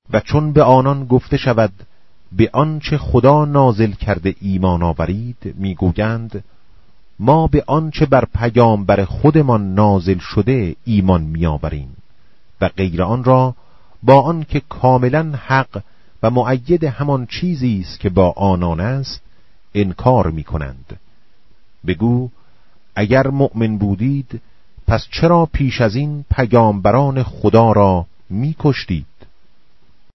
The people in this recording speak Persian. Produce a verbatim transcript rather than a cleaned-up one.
و چون به آنان گفته شود به آنچه خدا نازل کرده ایمان آورید، میگویند ما به آنچه بر پیامبر خودمان نازل شده ایمان میآوریم و غیر آن را با آن که کاملا حق و مؤید همان چیزی است که با آنان است انکار میکنند. بگو اگر مؤمن بودید پس چرا پیش از این پیامبران خدا را میکشتید؟